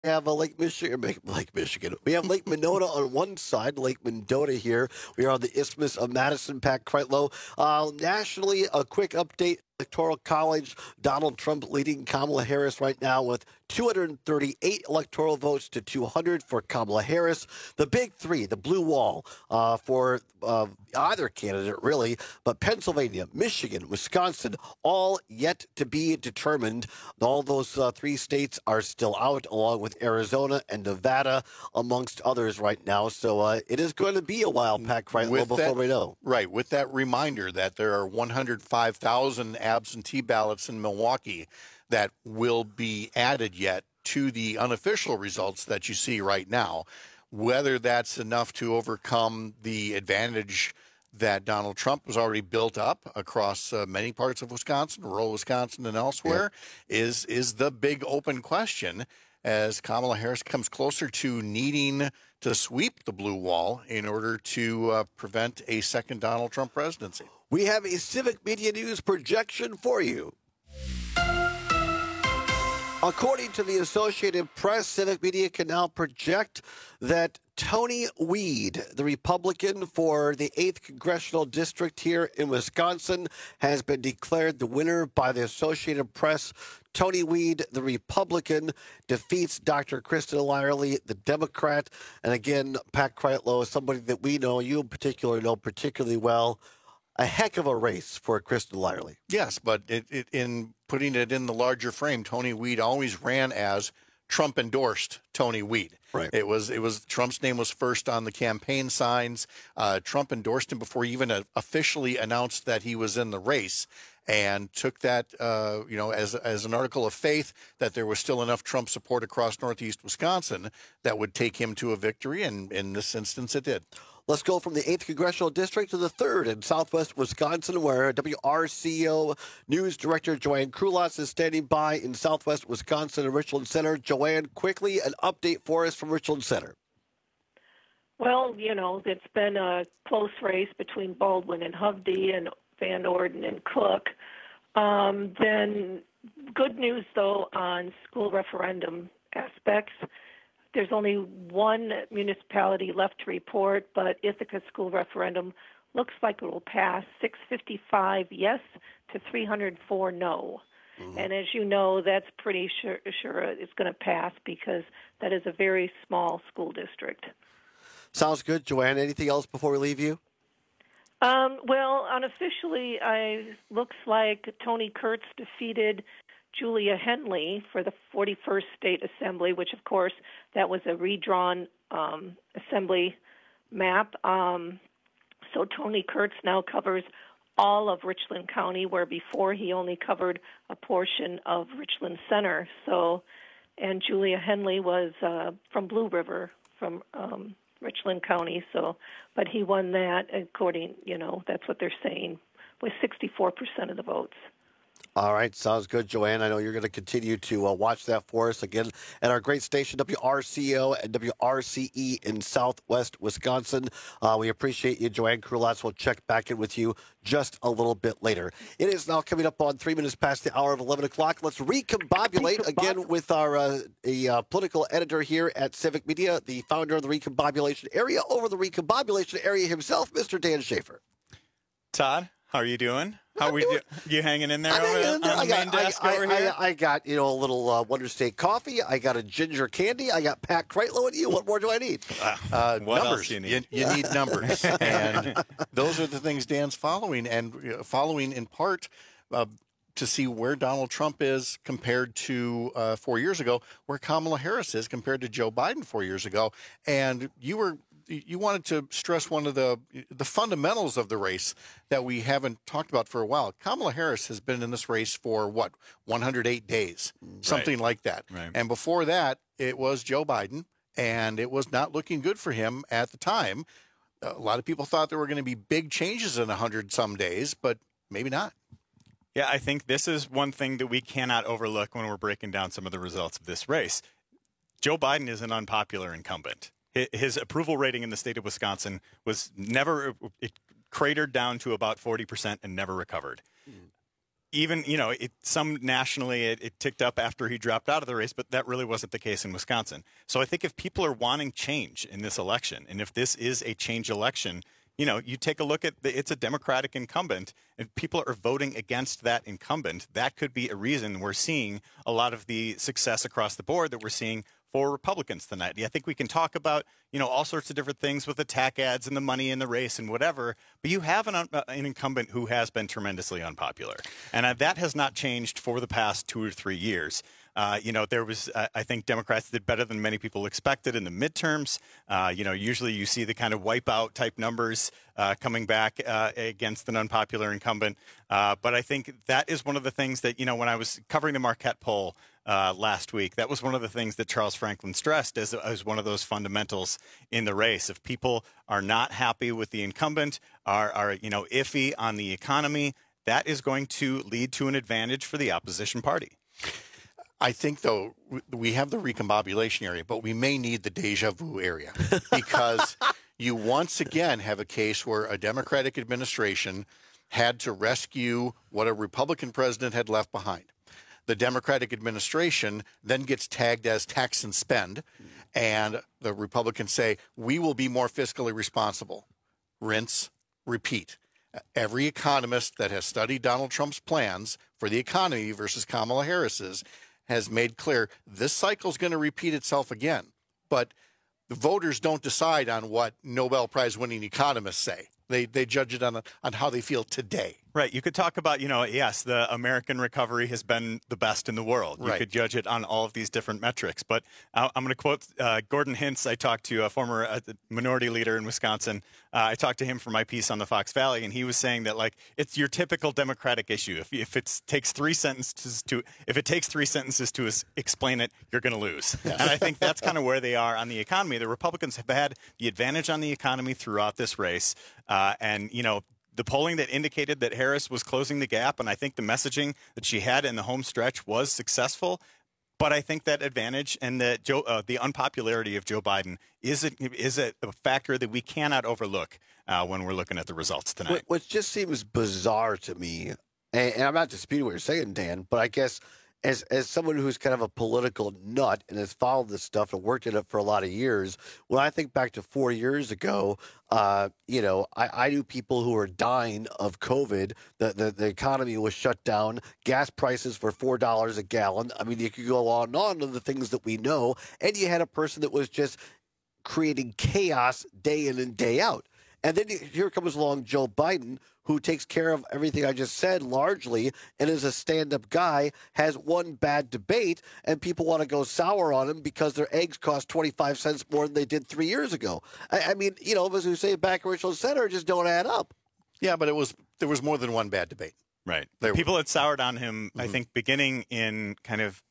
We have a Lake Michigan. We have Lake Monona on one side, Lake Mendota here. We are on the Isthmus of Madison. Pat Kreitlow. Nationally, a quick update. Electoral College, Donald Trump leading Kamala Harris right now with 238 electoral votes to 200 for Kamala Harris. The big three, the blue wall for either candidate, really, but Pennsylvania, Michigan, Wisconsin, all yet to be determined. All those three states are still out, along with Arizona and Nevada, amongst others right now. So it is going to be a while, Pat Kreitlow, before we know. Right, with that reminder that there are 105,000 absentee ballots in Milwaukee that will be added yet to the unofficial results that you see right now. Whether that's enough to overcome the advantage that Donald Trump has already built up across many parts of Wisconsin, rural Wisconsin and elsewhere, is the big open question as Kamala Harris comes closer to needing to sweep the blue wall in order to prevent a second Donald Trump presidency. We have a Civic Media News projection for you. According to the Associated Press, Civic Media can now project that Tony Weed, the Republican for the 8th Congressional District here in Wisconsin, has been declared the winner by the Associated Press. Tony Weed, the Republican, defeats Dr. Kristen Lyerly, the Democrat. And again, Pat Kreitlow is somebody that we know, you in particular know particularly well. A heck of a race for Kristen Lyerly. Yes, but in putting it in the larger frame, Tony Weed always ran as Trump endorsed Tony Weed. Right. It was Trump's name was first on the campaign signs. Trump endorsed him before he even officially announced that he was in the race, and took that as an article of faith that there was still enough Trump support across Northeast Wisconsin that would take him to a victory, and in this instance, it did. Let's go from the 8th Congressional District to the 3rd in southwest Wisconsin, where WRCO News Director Joanne Krulats is standing by in southwest Wisconsin and Richland Center. Joanne, quickly, an update for us from Richland Center. Well, it's been a close race between Baldwin and Hovde and Van Orden and Cook. Then good news, though, on school referendum aspects. There's only one municipality left to report, but Ithaca school referendum looks like it will pass 655 yes to 304 no. Mm-hmm. And as you know, that's pretty sure it's going to pass because that is a very small school district. Sounds good. Joanne, anything else before we leave you? Well, unofficially, it looks like Tony Kurtz defeated Julia Henley for the 41st State Assembly, which, of course, that was a redrawn assembly map. So Tony Kurtz now covers all of Richland County, where before he only covered a portion of Richland Center. And Julia Henley was from Blue River, from Richland County. But he won that, according, that's what they're saying, with 64% of the votes. All right, sounds good, Joanne. I know you're going to continue to watch that for us again at our great station, WRCO and WRCE in southwest Wisconsin. We appreciate you, Joanne Krulats. We'll check back in with you just a little bit later. It is now coming up on 3 minutes past the hour of 11 o'clock. Let's recombobulate again with our political editor here at Civic Media, the founder of the Recombobulation Area, over the Recombobulation Area himself, Mr. Dan Schaefer. Todd, how are you doing? How are we you hanging in there on the main desk over here? I got, a little Wonder State coffee. I got a ginger candy. I got Pat Kreitlow and you. What more do I need? What numbers. Else you need? You need numbers. And those are the things Dan's following, and following in part to see where Donald Trump is compared to 4 years ago, where Kamala Harris is compared to Joe Biden 4 years ago. And you wanted to stress one of the fundamentals of the race that we haven't talked about for a while. Kamala Harris has been in this race for 108 days, something like that. Right. And before that, it was Joe Biden, and it was not looking good for him at the time. A lot of people thought there were going to be big changes in 100 some days, but maybe not. Yeah, I think this is one thing that we cannot overlook when we're breaking down some of the results of this race. Joe Biden is an unpopular incumbent. His approval rating in the state of Wisconsin it cratered down to about 40% and never recovered. even, some nationally it ticked up after he dropped out of the race, but that really wasn't the case in Wisconsin. So I think if people are wanting change in this election, and if this is a change election, you take a look at it's a Democratic incumbent, and people are voting against that incumbent. That could be a reason we're seeing a lot of the success across the board that we're seeing for Republicans tonight. I think we can talk about, all sorts of different things with attack ads and the money in the race and whatever, but you have an incumbent who has been tremendously unpopular. And that has not changed for the past 2 or 3 years. There was, I think Democrats did better than many people expected in the midterms. Usually you see the kind of wipeout type numbers coming back against an unpopular incumbent. But I think that is one of the things that, when I was covering the Marquette poll last week, that was one of the things that Charles Franklin stressed as one of those fundamentals in the race. If people are not happy with the incumbent, are iffy on the economy, that is going to lead to an advantage for the opposition party. I think, though, we have the recombobulation area, but we may need the deja vu area because you once again have a case where a Democratic administration had to rescue what a Republican president had left behind. The Democratic administration then gets tagged as tax and spend, and the Republicans say, we will be more fiscally responsible. Rinse, repeat. Every economist that has studied Donald Trump's plans for the economy versus Kamala Harris's has made clear this cycle is going to repeat itself again. But the voters don't decide on what Nobel Prize winning economists say. They judge it on how they feel today. Right. You could talk about, yes, the American recovery has been the best in the world. You could judge it on all of these different metrics. But I'm going to quote Gordon Hintz. I talked to a former minority leader in Wisconsin. I talked to him for my piece on the Fox Valley, and he was saying that, it's your typical Democratic issue. If it takes three sentences to explain it, you're going to lose. Yes. And I think that's kind of where they are on the economy. The Republicans have had the advantage on the economy throughout this race. The polling that indicated that Harris was closing the gap, and I think the messaging that she had in the home stretch was successful. But I think that advantage and the unpopularity of Joe Biden is a factor that we cannot overlook when we're looking at the results tonight. What just seems bizarre to me, and I'm not disputing what you're saying, Dan, but I guess as someone who's kind of a political nut and has followed this stuff and worked in it for a lot of years, when I think back to 4 years ago, I knew people who were dying of COVID. The economy was shut down. Gas prices were $4 a gallon. I mean, you could go on and on to the things that we know. And you had a person that was just creating chaos day in and day out. And then here comes along Joe Biden, who takes care of everything I just said largely and is a stand-up guy, has one bad debate, and people want to go sour on him because their eggs cost 25 cents more than they did 3 years ago. I mean, as we say back at Richland Center, just don't add up. Yeah, but there was more than one bad debate. Right. People had soured on him, I think, beginning in kind of,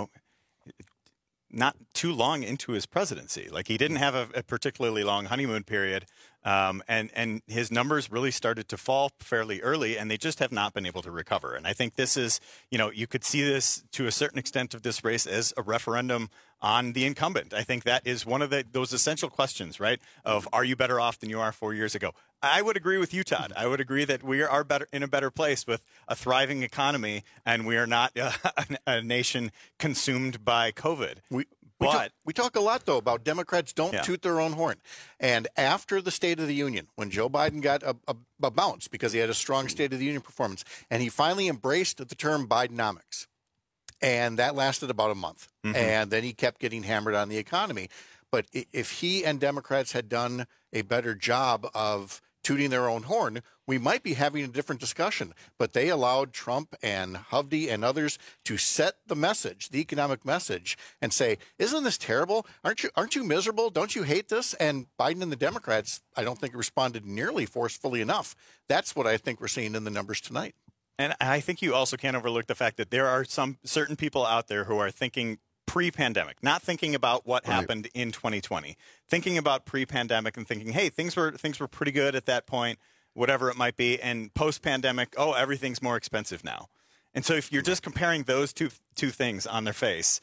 not too long into his presidency. He didn't have a particularly long honeymoon period. And his numbers really started to fall fairly early, and they just have not been able to recover. And I think this is, you could see this to a certain extent of this race as a referendum on the incumbent. I think that is one of those essential questions, right, of are you better off than you are 4 years ago? I would agree with you, Todd. I would agree that we are in a better place with a thriving economy, and we are not a nation consumed by COVID. We talk a lot, though, about Democrats don't toot their own horn. And after the State of the Union, when Joe Biden got a bounce because he had a strong State of the Union performance, and he finally embraced the term Bidenomics, and that lasted about a month. Mm-hmm. And then he kept getting hammered on the economy. But if he and Democrats had done a better job of tooting their own horn, we might be having a different discussion. But they allowed Trump and Hovde and others to set the message, the economic message, and say, isn't this terrible? Aren't you miserable? Don't you hate this? And Biden and the Democrats, I don't think, responded nearly forcefully enough. That's what I think we're seeing in the numbers tonight. And I think you also can't overlook the fact that there are some certain people out there who are thinking pre-pandemic, not thinking about what happened in 2020, thinking about pre-pandemic and thinking, hey, things were pretty good at that point, whatever it might be, and post-pandemic, everything's more expensive now. And so if you're just comparing those two things on their face,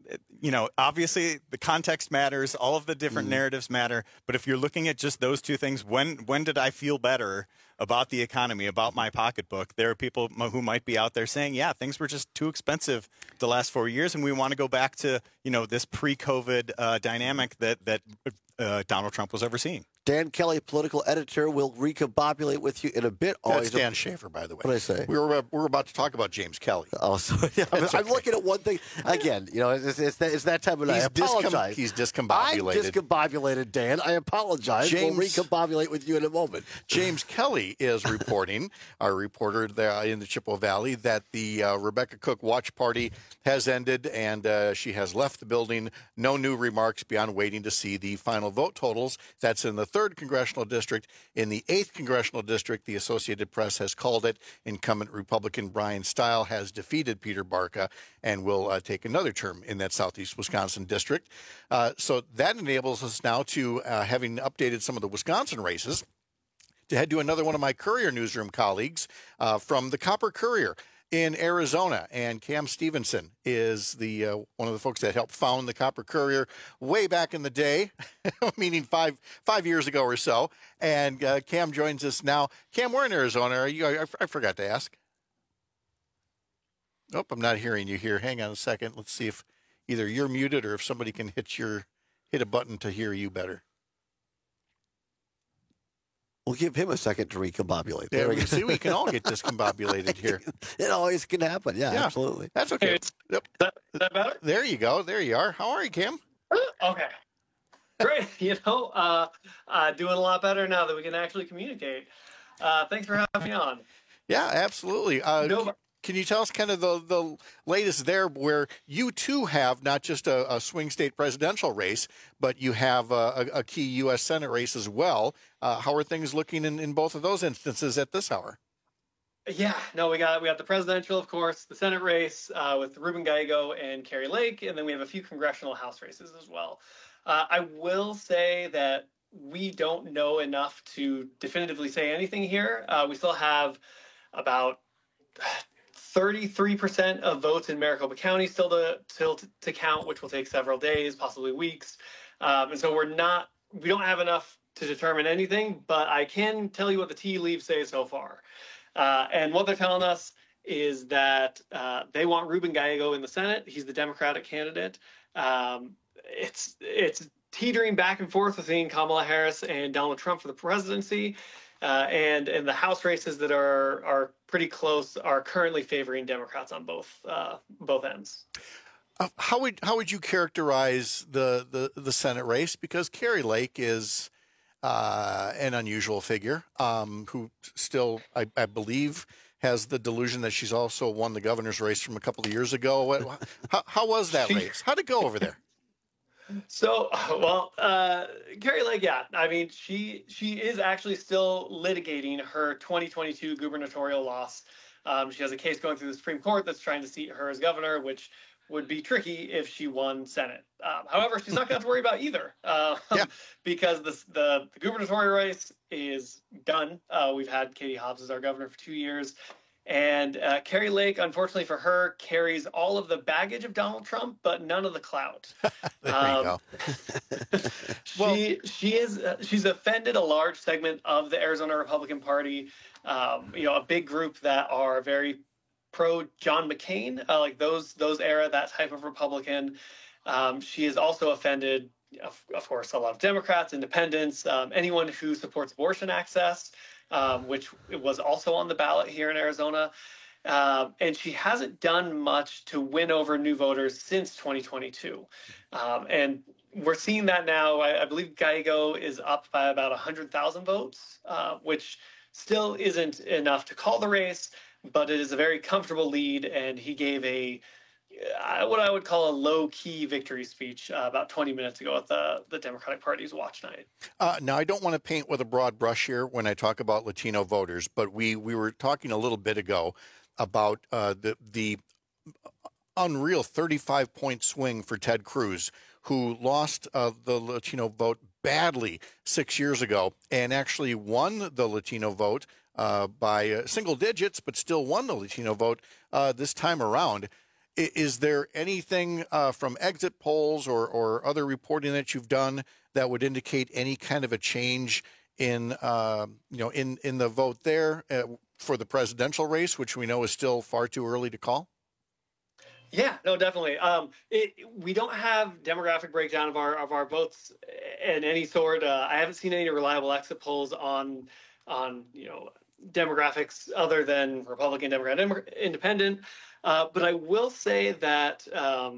obviously the context matters, all of the different narratives matter. But if you're looking at just those two things, when did I feel better about the economy, about my pocketbook? There are people who might be out there saying, yeah, things were just too expensive the last 4 years, and we want to go back to, this pre-COVID dynamic that Donald Trump was overseeing. Dan Kelly, political editor, will recombobulate with you in a bit. That's Dan Schaefer, by the way. What did I say? We're about to talk about James Kelly. Oh, so yeah, I'm looking at one thing again. It's that time of night. I apologize. He's discombobulated. I'm discombobulated, Dan. I apologize. We'll recombobulate with you in a moment. James Kelly is reporting, our reporter there in the Chippewa Valley, that the Rebecca Cook watch party has ended and she has left the building. No new remarks beyond waiting to see the final vote totals. That's in the 3rd Congressional District. In the 8th Congressional District, the Associated Press has called it. Incumbent Republican Brian Stile has defeated Peter Barca and will take another term in that Southeast Wisconsin district. So that enables us now to, having updated some of the Wisconsin races, to head to another one of my Courier newsroom colleagues from the Copper Courier in Arizona. And Cam Stevenson is the one of the folks that helped found the Copper Courier way back in the day, meaning five years ago or so. And Cam joins us now. Cam, where in Arizona are you? I forgot to ask. Nope, I'm not hearing you here. Hang on a second. Let's see if either you're muted or if somebody can hit a button to hear you better. We'll give him a second to recombobulate. There we go. See, we can all get discombobulated here. It always can happen. Yeah, absolutely. That's okay. Is that better? There you go. There you are. How are you, Cam? Okay. Great. Doing a lot better now that we can actually communicate. Thanks for having me on. Yeah, absolutely. Can you tell us kind of the latest there, where you too have not just a swing state presidential race, but you have a key U.S. Senate race as well? How are things looking in both of those instances at this hour? Yeah, no, we got the presidential, of course, the Senate race with Ruben Gallego and Kari Lake, and then we have a few congressional House races as well. I will say that we don't know enough to definitively say anything here. We still have about 33% of votes in Maricopa County still to count, which will take several days, possibly weeks. And so we don't have enough to determine anything, but I can tell you what the tea leaves say so far. And what they're telling us is that they want Ruben Gallego in the Senate. He's the Democratic candidate. It's teetering back and forth between Kamala Harris and Donald Trump for the presidency. And the House races that are pretty close are currently favoring Democrats on both ends. How would you characterize the Senate race? Because Kari Lake is an unusual figure who still, I believe, has the delusion that she's also won the governor's race from a couple of years ago. How was that race? How'd it go over there? So, Kari Lake, yeah. I mean, she is actually still litigating her 2022 gubernatorial loss. She has a case going through the Supreme Court that's trying to seat her as governor, which would be tricky if she won Senate. However, she's not going to have to worry about either because the gubernatorial race is done. We've had Katie Hobbs as our governor for 2 years. And Kari Lake, unfortunately for her, carries all of the baggage of Donald Trump, but none of the clout. There you go. She's offended a large segment of the Arizona Republican Party. A big group that are very pro John McCain, like those era, that type of Republican. She has also offended, of course, a lot of Democrats, independents, anyone who supports abortion access. Which was also on the ballot here in Arizona. And she hasn't done much to win over new voters since 2022. And we're seeing that now. I believe Gallego is up by about 100,000 votes, which still isn't enough to call the race, but it is a very comfortable lead. And he gave what I would call a low-key victory speech about 20 minutes ago at the Democratic Party's watch night. Now, I don't want to paint with a broad brush here when I talk about Latino voters, but we were talking a little bit ago about the unreal 35-point swing for Ted Cruz, who lost the Latino vote badly 6 years ago and actually won the Latino vote by single digits, but still won the Latino vote this time around. Is there anything from exit polls or other reporting that you've done that would indicate any kind of a change in in the vote there for the presidential race, which we know is still far too early to call? Yeah, no, definitely. We don't have demographic breakdown of our votes in any sort. I haven't seen any reliable exit polls on demographics other than Republican, Democrat, Independent. But I will say that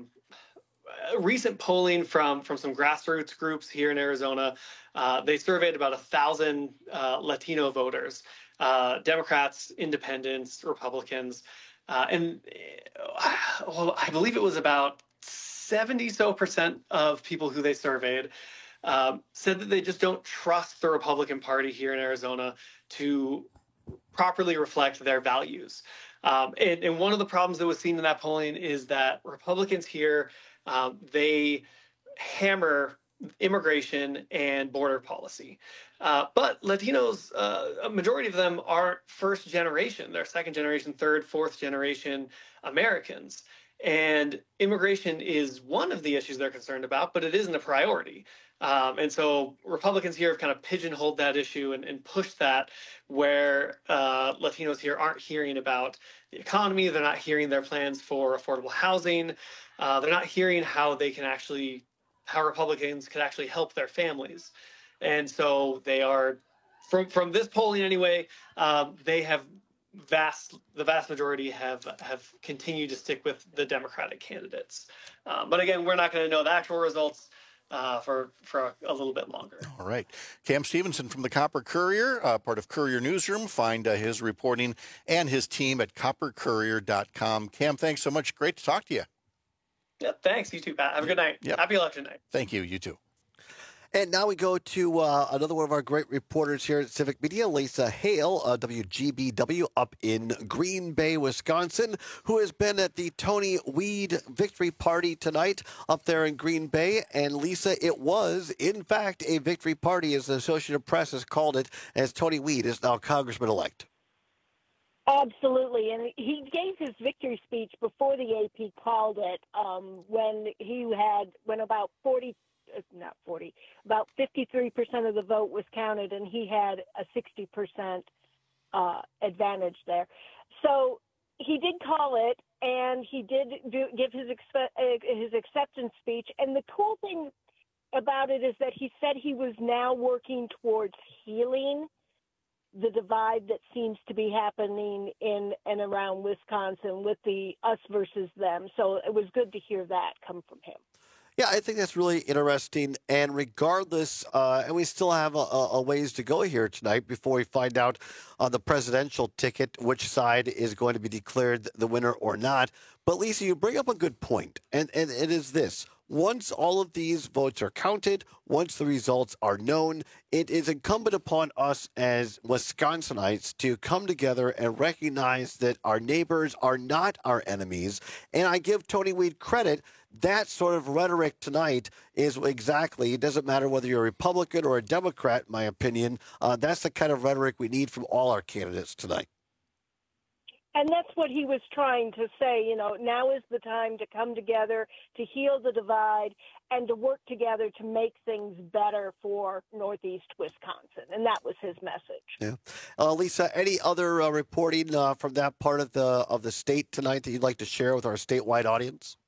recent polling from some grassroots groups here in Arizona, they surveyed about 1,000 Latino voters, Democrats, Independents, Republicans. And I believe it was about 70% of people who they surveyed said that they just don't trust the Republican Party here in Arizona to properly reflect their values. And one of the problems that was seen in that polling is that Republicans here, they hammer immigration and border policy. But Latinos, a majority of them aren't first generation. They're second generation, third, fourth generation Americans. And immigration is one of the issues they're concerned about, but it isn't a priority. And so Republicans here have kind of pigeonholed that issue and pushed that where Latinos here aren't hearing about the economy. They're not hearing their plans for affordable housing. They're not hearing how Republicans could actually help their families. And so they are, from this polling anyway, they have the vast majority have continued to stick with the Democratic candidates. But again, we're not going to know the actual results for a little bit longer. All right. Cam Stevenson from the Copper Courier, part of Courier Newsroom. Find his reporting and his team at coppercourier.com. Cam, thanks so much. Great to talk to you. Yeah, thanks. You too, Pat. Have a good night. Yep. Happy election night. Thank you. You too. And now we go to another one of our great reporters here at Civic Media, Lisa Hale, WGBW, up in Green Bay, Wisconsin, who has been at the Tony Weed victory party tonight up there in Green Bay. And Lisa, it was, in fact, a victory party, as the Associated Press has called it, as Tony Weed is now Congressman-elect. Absolutely, and he gave his victory speech before the AP called it when about 53% of the vote was counted, and he had a 60% advantage there. So he did call it, and he did give his acceptance speech. And the cool thing about it is that he said he was now working towards healing the divide that seems to be happening in and around Wisconsin with the us versus them. So it was good to hear that come from him. Yeah, I think that's really interesting. And regardless, and we still have a ways to go here tonight before we find out on the presidential ticket which side is going to be declared the winner or not. But Lisa, you bring up a good point, and it is this. Once all of these votes are counted, once the results are known, it is incumbent upon us as Wisconsinites to come together and recognize that our neighbors are not our enemies. And I give Tony Weed credit. That sort of rhetoric tonight is exactly, it doesn't matter whether you're a Republican or a Democrat, in my opinion. That's the kind of rhetoric we need from all our candidates tonight. And that's what he was trying to say, now is the time to come together, to heal the divide, and to work together to make things better for Northeast Wisconsin. And that was his message. Yeah. Lisa, any other reporting from that part of the state tonight that you'd like to share with our statewide audience?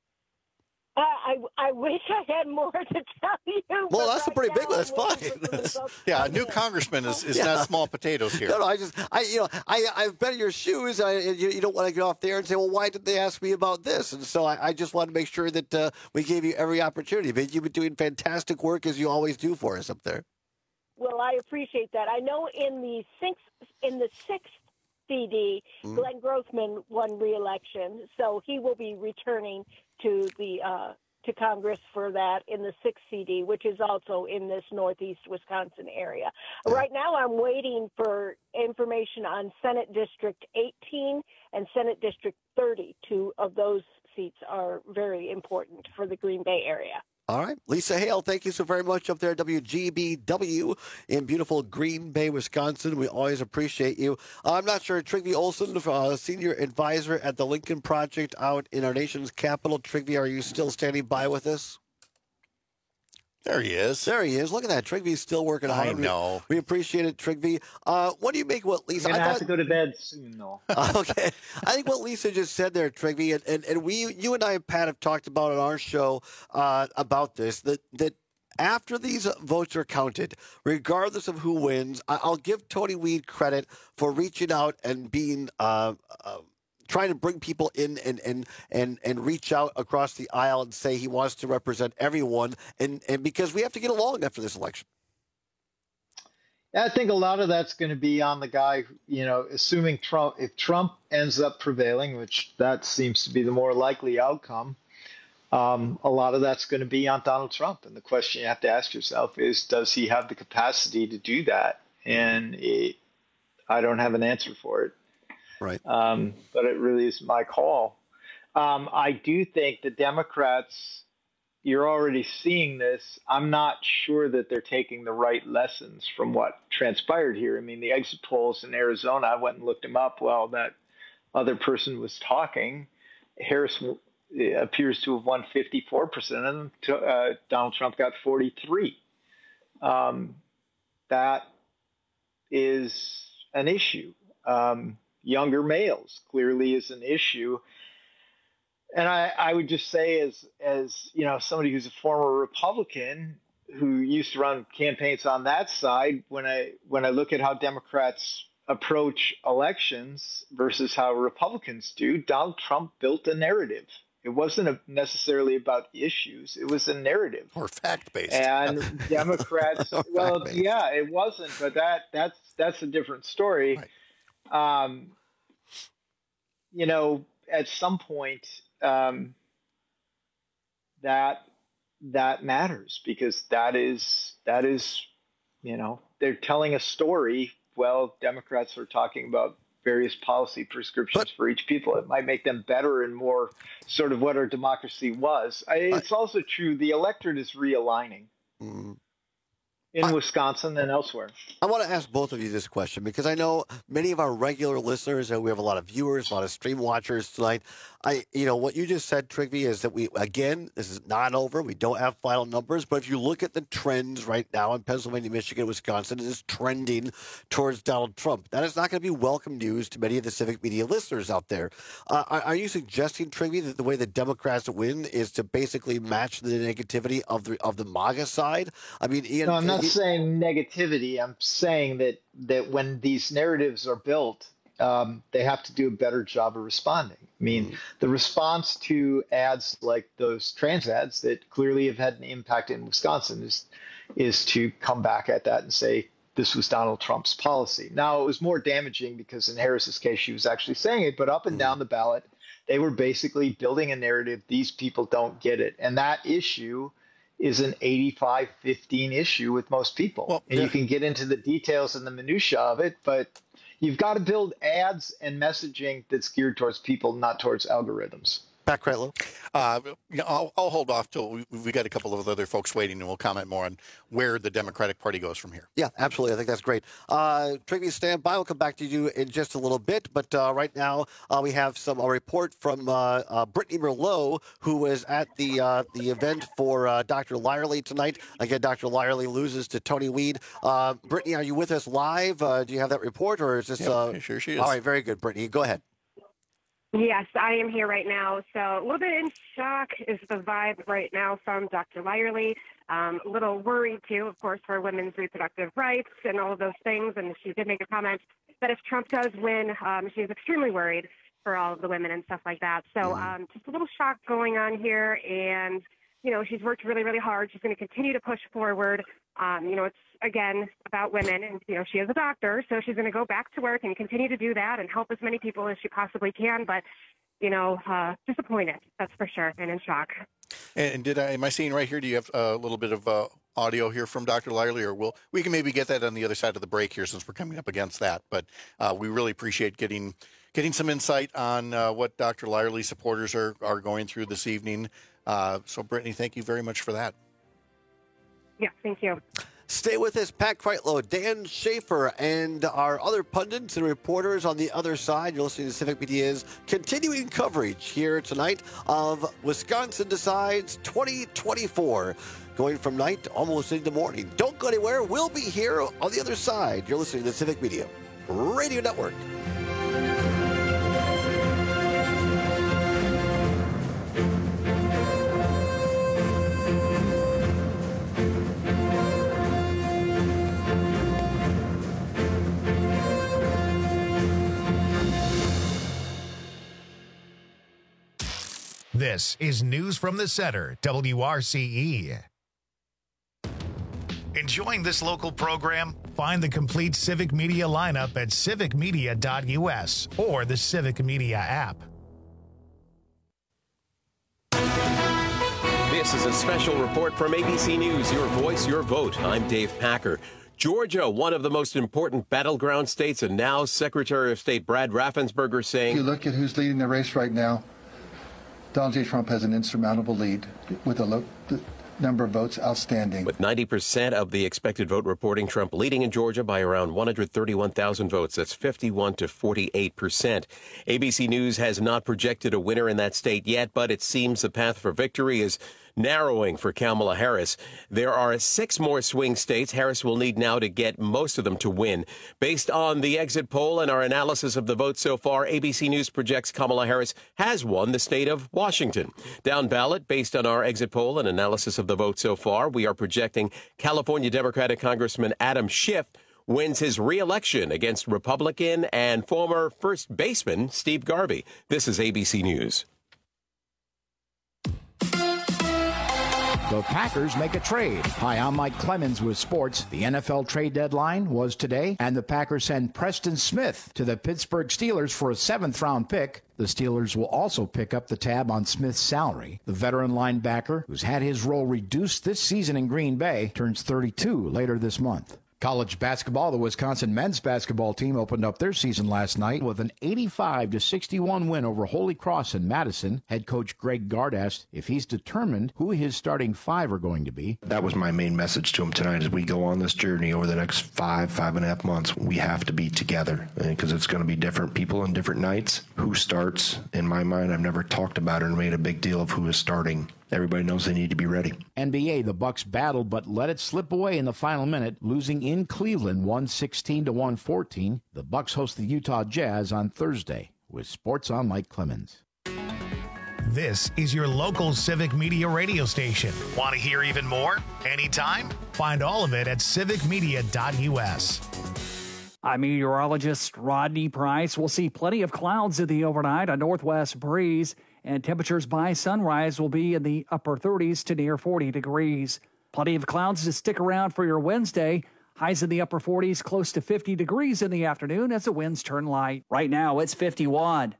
I wish I had more to tell you. Well, that's a pretty big one. That's fine. Yeah, a new congressman is not small potatoes here. No, I've been in your shoes. You don't want to get off there and say, well, why did they ask me about this? And so I just want to make sure that we gave you every opportunity. But you've been doing fantastic work, as you always do for us up there. Well, I appreciate that. I know in the sixth CD, Glenn Grothman won re-election, so he will be returning to Congress for that in the 6th CD, which is also in this Northeast Wisconsin area. Right now, I'm waiting for information on Senate District 18 and Senate District 30. Two of those seats are very important for the Green Bay area. All right. Lisa Hale, thank you so very much up there at WGBW in beautiful Green Bay, Wisconsin. We always appreciate you. I'm not sure, Trygve Olsen, senior advisor at the Lincoln Project out in our nation's capital. Trygve, are you still standing by with us? There he is. There he is. Look at that. Trygve's still working hard. I know. We appreciate it, Trygve. What do you make what Lisa? I'm going to have to go to bed soon, though. Okay. I think what Lisa just said there, Trygve, and you and I, Pat, have talked about on our show about this, that after these votes are counted, regardless of who wins, I'll give Tony Weed credit for reaching out and being trying to bring people in and reach out across the aisle and say he wants to represent everyone, and because we have to get along after this election. I think a lot of that's going to be on the guy, assuming Trump, if Trump ends up prevailing, which that seems to be the more likely outcome, a lot of that's going to be on Donald Trump. And the question you have to ask yourself is, does he have the capacity to do that? And I don't have an answer for it. Right. But it really is my call. I do think the Democrats, you're already seeing this. I'm not sure that they're taking the right lessons from what transpired here. I mean, the exit polls in Arizona, I went and looked them up while that other person was talking. Harris appears to have won 54% of them. Donald Trump got 43. That is an issue. Younger males clearly is an issue. And I would just say as somebody who's a former Republican who used to run campaigns on that side, when I look at how Democrats approach elections versus how Republicans do, Donald Trump built a narrative. It wasn't necessarily about issues. It was a narrative. Or fact-based. And Democrats, well, yeah, it wasn't, but that's a different story. Right. At some point, that matters, because that is, they're telling a story. Well, Democrats are talking about various policy prescriptions for each people. It might make them better and more sort of what our democracy was. It's also true the electorate is realigning. In Wisconsin and elsewhere. I want to ask both of you this question because I know many of our regular listeners, and we have a lot of viewers, a lot of stream watchers tonight. What you just said, Trygve, is that this is not over. We don't have final numbers, but if you look at the trends right now in Pennsylvania, Michigan, Wisconsin, it is trending towards Donald Trump. That is not going to be welcome news to many of the civic media listeners out there. Are you suggesting, Trygve, that the way the Democrats win is to basically match the negativity of the MAGA side? I mean, Ian, no, I'm not saying negativity. I'm saying that when these narratives are built, they have to do a better job of responding. I mean, the response to ads like those trans ads that clearly have had an impact in Wisconsin is to come back at that and say this was Donald Trump's policy. Now, it was more damaging because in Harris's case, she was actually saying it, but up and down the ballot, they were basically building a narrative. These people don't get it. And that issue is an 85-15 issue with most people. Well, and you can get into the details and the minutia of it, but you've got to build ads and messaging that's geared towards people, not towards algorithms. Pat Kreitlow? I'll hold off till we got a couple of other folks waiting, and we'll comment more on where the Democratic Party goes from here. Yeah, absolutely. I think that's great. Trygve, stand by. We'll come back to you in just a little bit. But right now, we have a report from Brittany Merlot, who was at the event for Dr. Lyerly tonight. Again, Dr. Lyerly loses to Tony Weed. Brittany, are you with us live? Do you have that report, or is this? Sure she is. All right, very good, Brittany. Go ahead. Yes, I am here right now. So a little bit in shock is the vibe right now from Dr. Lyerly. A little worried, too, of course, for women's reproductive rights and all of those things. And she did make a comment that if Trump does win, she's extremely worried for all of the women and stuff like that. So just a little shock going on here. And, she's worked really, really hard. She's going to continue to push forward. It's, again, about women. And, she is a doctor, so she's going to go back to work and continue to do that and help as many people as she possibly can. But, disappointed, that's for sure, and in shock. And am I seeing right here, do you have a little bit of audio here from Dr. Lyerly, or we can maybe get that on the other side of the break here since we're coming up against that. But we really appreciate getting some insight on what Dr. Lyerly supporters are going through this evening. So, Brittany, thank you very much for that. Yeah, thank you. Stay with us, Pat Kreitlow, Dan Schaefer, and our other pundits and reporters on the other side. You're listening to Civic Media's continuing coverage here tonight of Wisconsin Decides 2024, going from night to almost into morning. Don't go anywhere. We'll be here on the other side. You're listening to Civic Media Radio Network. This is News from the Center, WRCE. Enjoying this local program? Find the complete Civic Media lineup at civicmedia.us or the Civic Media app. This is a special report from ABC News, Your Voice, Your Vote. I'm Dave Packer. Georgia, one of the most important battleground states, and now Secretary of State Brad Raffensperger saying... If you look at who's leading the race right now, Donald J. Trump has an insurmountable lead with the number of votes outstanding. With 90% of the expected vote reporting Trump leading in Georgia by around 131,000 votes. That's 51 to 48%. ABC News has not projected a winner in that state yet, but it seems the path for victory is narrowing for Kamala Harris. There are 6 more swing states Harris will need now to get most of them to win. Based on the exit poll and our analysis of the vote so far, ABC News projects Kamala Harris has won the state of Washington. Down ballot, based on our exit poll and analysis of the vote so far, we are projecting California Democratic Congressman Adam Schiff wins his re-election against Republican and former first baseman Steve Garvey. This is ABC News. The Packers make a trade. Hi, I'm Mike Clemens with sports. The NFL trade deadline was today, and the Packers send Preston Smith to the Pittsburgh Steelers for a 7th-round pick. The Steelers will also pick up the tab on Smith's salary. The veteran linebacker, who's had his role reduced this season in Green Bay, turns 32 later this month. College basketball, the Wisconsin men's basketball team opened up their season last night with an 85-61 win over Holy Cross in Madison. Head coach Greg Gard asked if he's determined who his starting 5 are going to be. That was my main message to him tonight. As we go on this journey over the next 5.5 months, we have to be together because it's going to be different people on different nights. Who starts? In my mind, I've never talked about it and made a big deal of who is starting. Everybody knows they need to be ready. NBA, the Bucks battled but let it slip away in the final minute, losing in Cleveland 116-114. The Bucks host the Utah Jazz on Thursday. With sports, I'm Mike Clemens. This is your local Civic Media radio station. Want to hear even more? Anytime? Find all of it at civicmedia.us. I'm meteorologist Rodney Price. We'll see plenty of clouds in the overnight, a northwest breeze, and temperatures by sunrise will be in the upper 30s to near 40 degrees. Plenty of clouds to stick around for your Wednesday. Highs in the upper 40s, close to 50 degrees in the afternoon as the winds turn light. Right now, it's 51.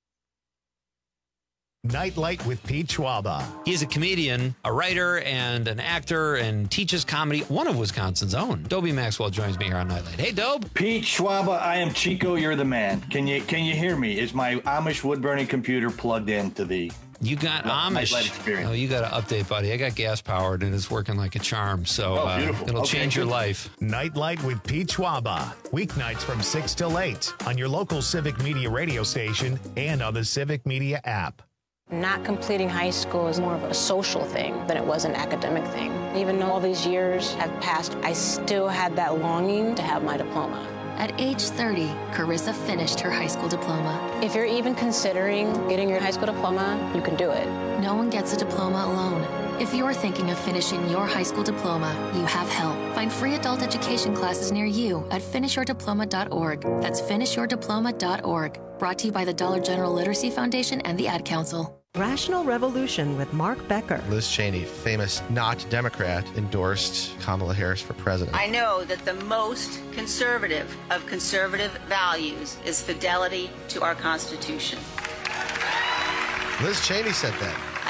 Nightlight with Pete Schwaba. He's a comedian, a writer, and an actor, and teaches comedy. One of Wisconsin's own. Dobie Maxwell joins me here on Nightlight. Hey, Dobe. Pete Schwaba, I am Chico. You're the man. Can you hear me? Is my Amish wood burning computer plugged into the? You got Amish. Nightlight experience. Oh, you got to update, buddy. I got gas powered and it's working like a charm. So it'll change your life. Nightlight with Pete Schwaba. Weeknights from 6 till 8 on your local Civic Media radio station and on the Civic Media app. Not completing high school is more of a social thing than it was an academic thing. Even though all these years have passed, I still had that longing to have my diploma. At age 30, Carissa finished her high school diploma. If you're even considering getting your high school diploma, you can do it. No one gets a diploma alone. If you're thinking of finishing your high school diploma, you have help. Find free adult education classes near you at finishyourdiploma.org. That's finishyourdiploma.org. Brought to you by the Dollar General Literacy Foundation and the Ad Council. Rational Revolution with Mark Becker. Liz Cheney, famous not Democrat, endorsed Kamala Harris for president. I know that the most conservative of conservative values is fidelity to our Constitution. Liz Cheney said that. I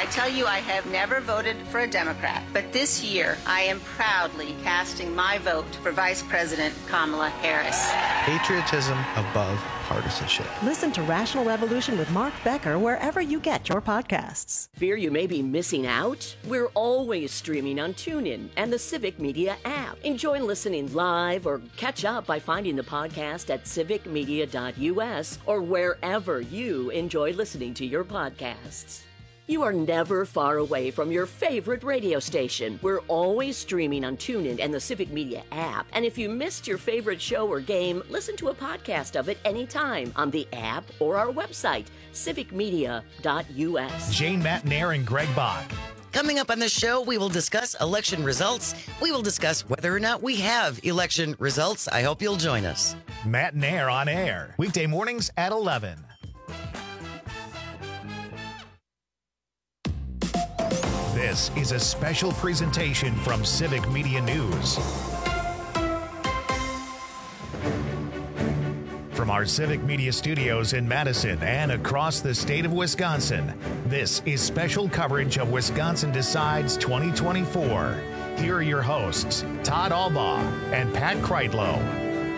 I tell you, I have never voted for a Democrat, but this year I am proudly casting my vote for Vice President Kamala Harris. Patriotism above partisanship. Listen to Rational Revolution with Mark Becker wherever you get your podcasts. Fear you may be missing out? We're always streaming on TuneIn and the Civic Media app. Enjoy listening live or catch up by finding the podcast at civicmedia.us or wherever you enjoy listening to your podcasts. You are never far away from your favorite radio station. We're always streaming on TuneIn and the Civic Media app. And if you missed your favorite show or game, listen to a podcast of it anytime on the app or our website, civicmedia.us. Jane Matnair and Greg Bach. Coming up on the show, we will discuss election results. We will discuss whether or not we have election results. I hope you'll join us. Matnair on air, weekday mornings at 11. This is a special presentation from Civic Media News. From our Civic Media studios in Madison and across the state of Wisconsin, this is special coverage of Wisconsin Decides 2024. Here are your hosts, Todd Albaugh and Pat Kreitlow.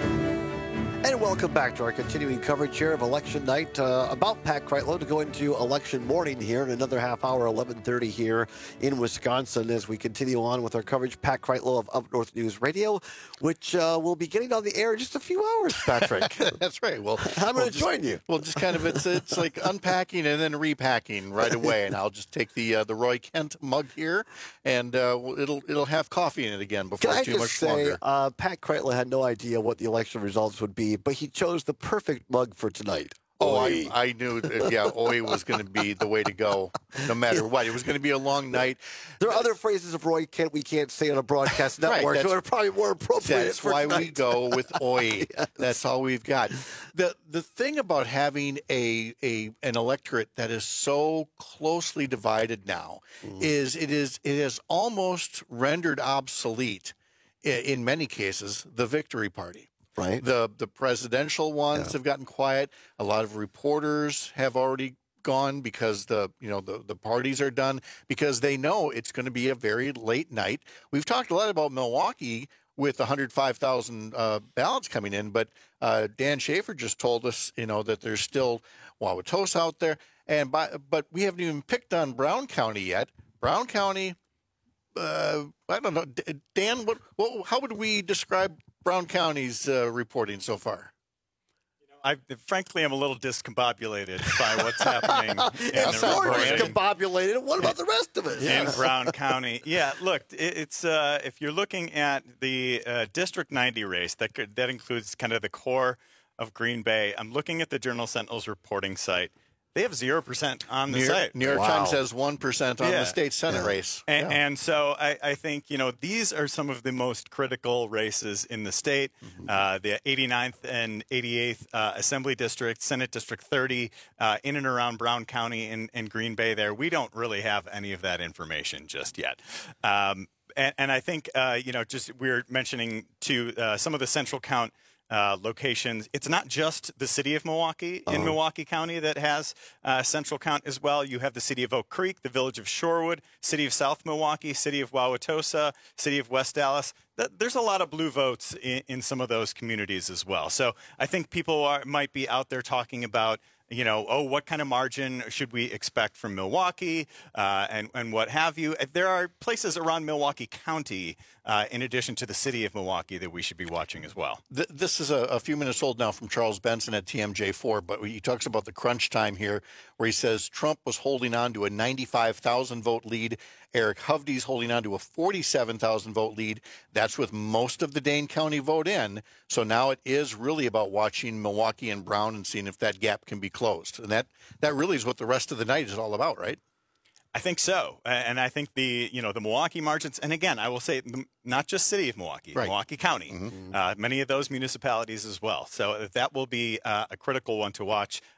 And welcome back to our continuing coverage here of election night. About Pat Kreitlow to go into election morning here in another half hour, 11:30 here in Wisconsin as we continue on with our coverage. Pat Kreitlow of Up North News Radio, which will be getting on the air in just a few hours, Patrick. That's right. Well, I'm going to join you. Well, just kind of it's like unpacking and then repacking right away. And I'll just take the Roy Kent mug here, and it'll have coffee in it again before Can I too just much say, longer. Pat Kreitlow had no idea what the election results would be, but he chose the perfect mug for tonight. Oh, I knew that, Oi was going to be the way to go, no matter what. It was going to be a long night. There are other phrases of Roy Kent we can't say on a broadcast network, so they're probably more appropriate. That's why we go with Oi. Yes. That's all we've got. The thing about having an electorate that is so closely divided now is it has almost rendered obsolete, in many cases, the victory party. Right. The presidential ones have gotten quiet. A lot of reporters have already gone because the parties are done because they know it's going to be a very late night. We've talked a lot about Milwaukee with 105,000 ballots coming in, but Dan Schaefer just told us, that there's still Wauwatosa out there, but we haven't even picked on Brown County yet. Brown County, I don't know, Dan. How would we describe Brown County's reporting so far? Frankly, I'm a little discombobulated by what's happening. Discombobulated. What about the rest of it? In Brown County. Yeah, look, it's if you're looking at the District 90 race, that includes kind of the core of Green Bay. I'm looking at the Journal Sentinel's reporting site. They have 0% on the site. New York Times has 1% on the state Senate race. And so I think, these are some of the most critical races in the state. The 89th and 88th Assembly District, Senate District 30, in and around Brown County and Green Bay there. We don't really have any of that information just yet. And I think, just we're mentioning too, some of the central count locations. It's not just the city of Milwaukee in Milwaukee County that has central count as well. You have the city of Oak Creek, the village of Shorewood, city of South Milwaukee, city of Wauwatosa, city of West Dallas. There's a lot of blue votes in some of those communities as well. So I think people might be out there talking about, what kind of margin should we expect from Milwaukee and what have you. There are places around Milwaukee County, in addition to the city of Milwaukee, that we should be watching as well. This is a few minutes old now from Charles Benson at TMJ4, but he talks about the crunch time here where he says Trump was holding on to a 95,000 vote lead. Eric Hovde's holding on to a 47,000 vote lead. That's with most of the Dane County vote in. So now it is really about watching Milwaukee and Brown and seeing if that gap can be closed. And that really is what the rest of the night is all about, right? I think so. And I think the Milwaukee margins, and again, I will say not just city of Milwaukee, right. Milwaukee County, many of those municipalities as well. So that will be a critical one to watch.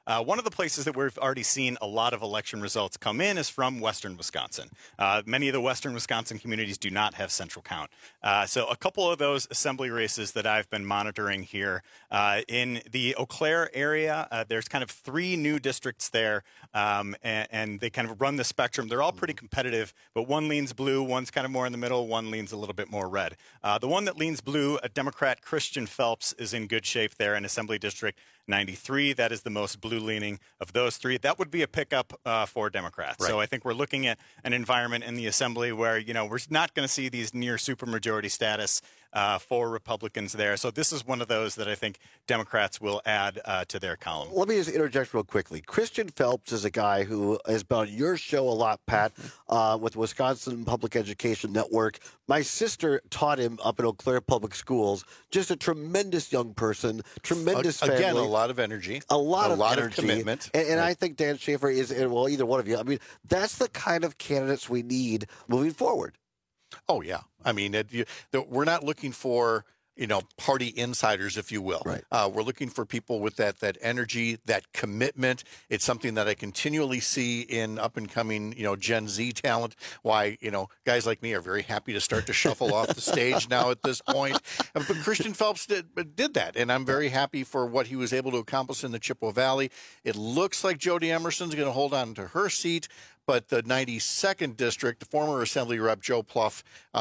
One of the places that we've already seen a lot of election results come in is from western Wisconsin. Many of the western Wisconsin communities do not have central count. So a couple of those assembly races that I've been monitoring here in the Eau Claire area, there's kind of 3 new districts there, and they kind of run the spectrum. They're all pretty competitive, but one leans blue, one's kind of more in the middle, one leans a little bit more red. The one that leans blue, a Democrat, Christian Phelps, is in good shape there in Assembly District 93. That is the most blue-leaning of those 3. That would be a pickup for Democrats. Right. So I think we're looking at an environment in the Assembly where, we're not going to see these near supermajority status for Republicans there. So this is one of those that I think Democrats will add to their column. Let me just interject real quickly. Christian Phelps is a guy who has been on your show a lot, Pat, with Wisconsin Public Education Network. My sister taught him up in Eau Claire Public Schools. Just a tremendous young person, tremendous family. Again, a lot of energy. A lot of energy. Commitment. And I think Dan Schaefer is, well, either one of you. I mean, that's the kind of candidates we need moving forward. Oh, yeah. I mean, we're not looking for, party insiders, if you will. Right. We're looking for people with that energy, that commitment. It's something that I continually see in up-and-coming, Gen Z talent. Why, guys like me are very happy to start to shuffle off the stage now at this point. But Christian Phelps did that, and I'm very happy for what he was able to accomplish in the Chippewa Valley. It looks like Jody Emerson's going to hold on to her seat. But the 92nd district, former Assembly Rep Joe Pluff,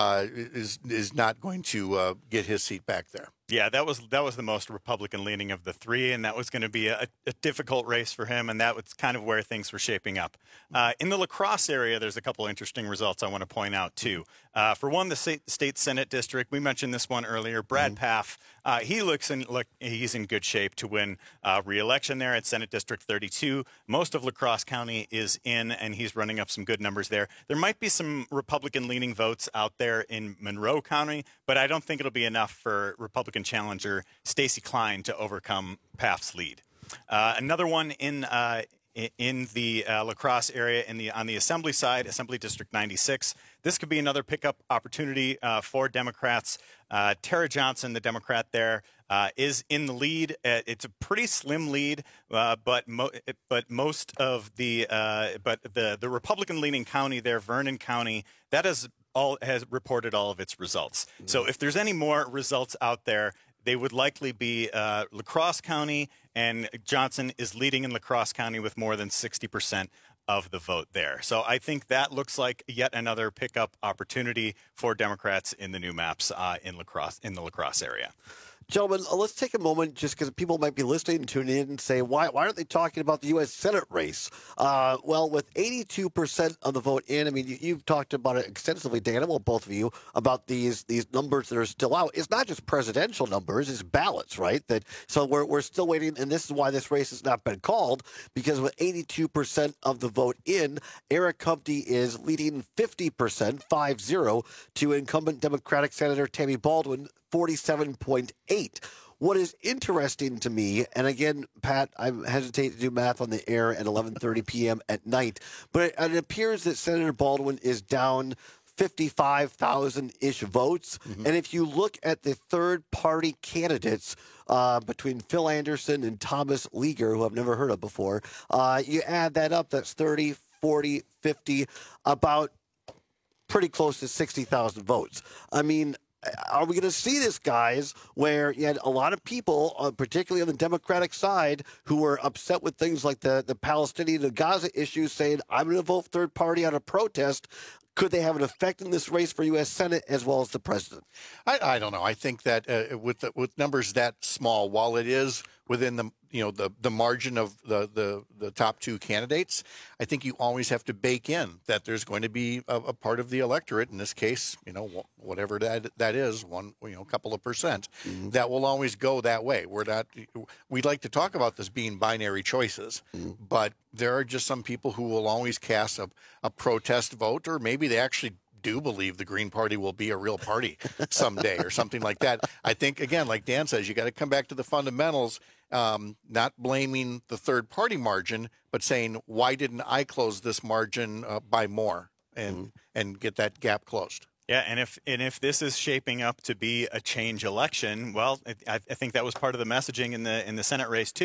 is not going to get his seat back there. Yeah, that was the most Republican leaning of the 3, and that was going to be a difficult race for him, and that was kind of where things were shaping up. In the La Crosse area, there's a couple interesting results I want to point out, too. For one, the state Senate district, we mentioned this one earlier, Brad Pfaff, he's in good shape to win re-election there at Senate District 32. Most of La Crosse County is in, and he's running up some good numbers there. There might be some Republican-leaning votes out there in Monroe County, but I don't think it'll be enough for Republican challenger Stacey Klein to overcome Pfaff's lead. Another one in the La Crosse area on the Assembly side, Assembly District 96. This could be another pickup opportunity for Democrats. Tara Johnson, the Democrat there, is in the lead. It's a pretty slim lead, but most of the Republican-leaning county there, Vernon County, that has reported all of its results. So if there's any more results out there, they would likely be La Crosse County, and Johnson is leading in La Crosse County with more than 60% of the vote there. So I think that looks like yet another pickup opportunity for Democrats in the new maps in the La Crosse area. Gentlemen, let's take a moment just because people might be listening and tuning in and say, why aren't they talking about the U.S. Senate race? Well, with 82% of the vote in, I mean, you've talked about it extensively, Dan, well, both of you, about these numbers that are still out. It's not just presidential numbers, it's ballots, right? So we're still waiting, and this is why this race has not been called, because with 82% of the vote in, Eric Humke is leading 50%, 5-0, to incumbent Democratic Senator Tammy Baldwin, 47.8. What is interesting to me, and again, Pat, I hesitate to do math on the air at 11:30 p.m. at night, but it appears that Senator Baldwin is down 55,000-ish votes. Mm-hmm. And if you look at the third-party candidates between Phil Anderson and Thomas Leager, who I've never heard of before, you add that up, that's 30, 40, 50, about pretty close to 60,000 votes. I mean, are we going to see this, guys, where you had a lot of people, particularly on the Democratic side, who were upset with things like the Palestinian and Gaza issues, saying, I'm going to vote third party on a protest? Could they have an effect in this race for U.S. Senate as well as the president? I don't know. I think that with numbers that small, while it is within the margin of the top 2 candidates, I think you always have to bake in that there's going to be a part of the electorate, in this case, whatever that is, a couple of percent, that will always go that way. We'd like to talk about this being binary choices, but there are just some people who will always cast a protest vote, or maybe they actually do believe the Green Party will be a real party someday or something like that. I think, again, like Dan says, you got to come back to the fundamentals, not blaming the third party margin, but saying, why didn't I close this margin by more and get that gap closed? Yeah, and if this is shaping up to be a change election, well, I think that was part of the messaging in the Senate race too.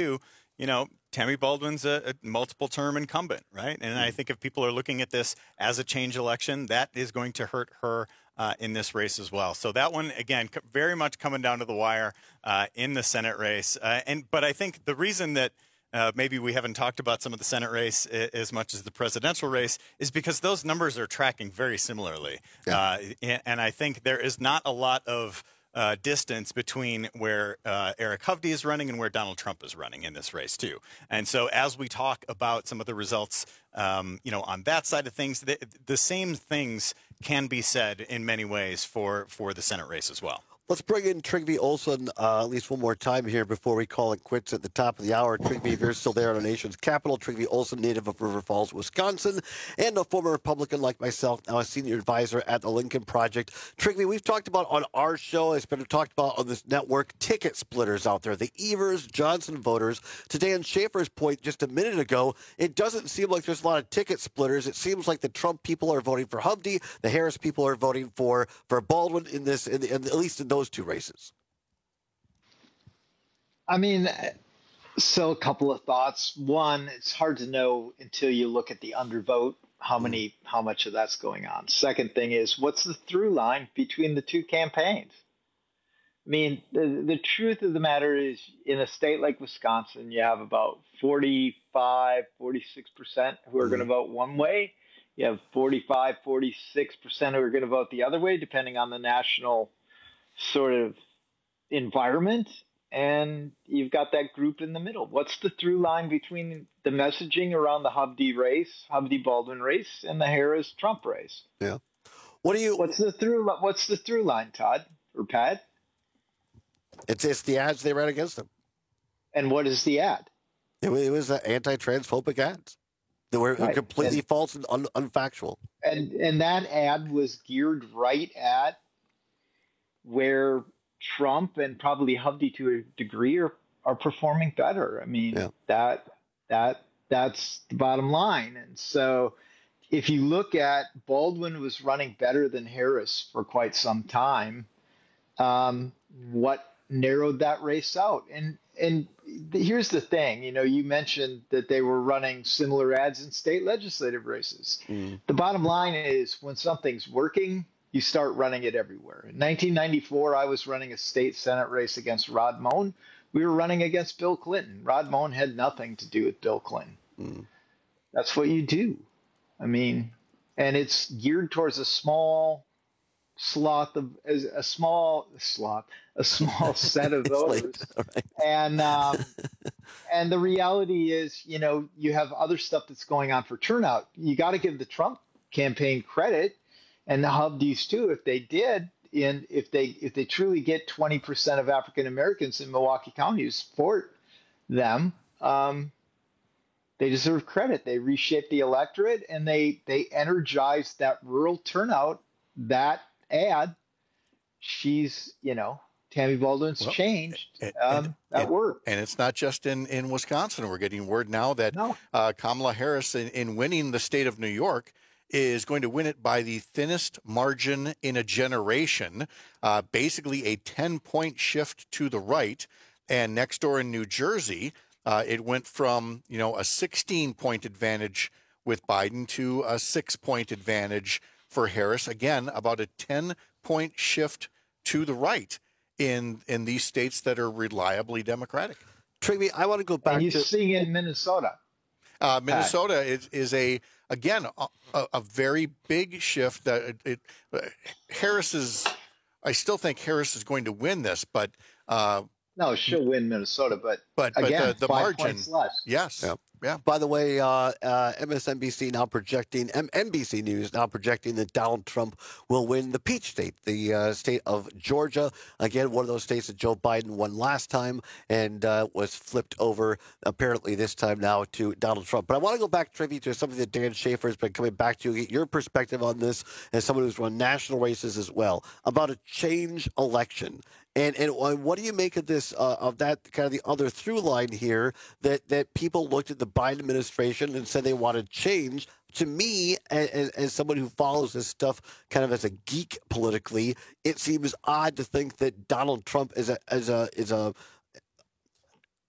Tammy Baldwin's a multiple-term incumbent, right? And I think if people are looking at this as a change election, that is going to hurt her in this race as well. So that one, again, very much coming down to the wire in the Senate race. But I think the reason that maybe we haven't talked about some of the Senate race as much as the presidential race is because those numbers are tracking very similarly. Yeah. And I think there is not a lot of distance between where Eric Hovde is running and where Donald Trump is running in this race too. And so as we talk about some of the results, on that side of things, the same things can be said in many ways for the Senate race as well. Let's bring in Trygve Olsen at least one more time here before we call it quits at the top of the hour. Trygve, if you're still there in our nation's capital, Trygve Olsen, native of River Falls, Wisconsin, and a former Republican like myself, now a senior advisor at the Lincoln Project. Trygve, we've talked about on our show, it's been talked about on this network, ticket splitters out there, the Evers-Johnson voters. To Dan Schaefer's point just a minute ago, it doesn't seem like there's a lot of ticket splitters. It seems like the Trump people are voting for Hovde, the Harris people are voting for Baldwin in this, at least in those two races. I mean, so a couple of thoughts. One, it's hard to know until you look at the undervote how much of that's going on. Second thing is, what's the through line between the two campaigns? I mean, the truth of the matter is, in a state like Wisconsin, you have about 45, 46% who are going to vote one way. You have 45, 46% who are going to vote the other way, depending on the national sort of environment, and you've got that group in the middle. What's the through line between the messaging around the Hovde Baldwin race, and the Harris Trump race? Yeah. What's the through line, Todd or Pat? It's the ads they ran against them. And what is the ad? It was anti-transphobic ads. They were completely false and unfactual. And that ad was geared right at where Trump and probably Hovde to a degree are performing better. I mean, that's the bottom line. And so if you look at Baldwin was running better than Harris for quite some time, what narrowed that race out? And here's the thing, you mentioned that they were running similar ads in state legislative races. The bottom line is, when something's working, you start running it everywhere. In 1994, I was running a state Senate race against Rod Moen. We were running against Bill Clinton. Rod Moen had nothing to do with Bill Clinton. That's what you do. I mean, and it's geared towards a small set of voters. Right. And the reality is, you have other stuff that's going on for turnout. You got to give the Trump campaign credit, and the Hovdes too, if they did, and if they truly get 20% of African Americans in Milwaukee County to support them, they deserve credit. They reshaped the electorate, and they energized that rural turnout. That ad, Tammy Baldwin's changed. That worked. And it's not just in Wisconsin. We're getting word now that Kamala Harris, in winning the state of New York, is going to win it by the thinnest margin in a generation, basically a 10-point shift to the right. And next door in New Jersey, it went from, a 16-point advantage with Biden to a 6-point advantage for Harris. Again, about a 10-point shift to the right in these states that are reliably Democratic. Trygve, I want to go back to... And you're seeing in Minnesota. Minnesota is a very big shift. I still think Harris is going to win this, but no, she'll win Minnesota, but again, the 5 margin, points less. Yes. Yeah. By the way, MSNBC now projecting, NBC News now projecting that Donald Trump will win the Peach State, the state of Georgia. Again, one of those states that Joe Biden won last time and was flipped over, apparently this time now, to Donald Trump. But I want to go back, Trygve, to something that Dan Schaefer has been coming back to, get your perspective on this as someone who's run national races as well, about a change election. And what do you make of this, of that kind of the other through line here, that people looked at the Biden administration and said they wanted change? To me, as someone who follows this stuff kind of as a geek politically, it seems odd to think that Donald Trump is a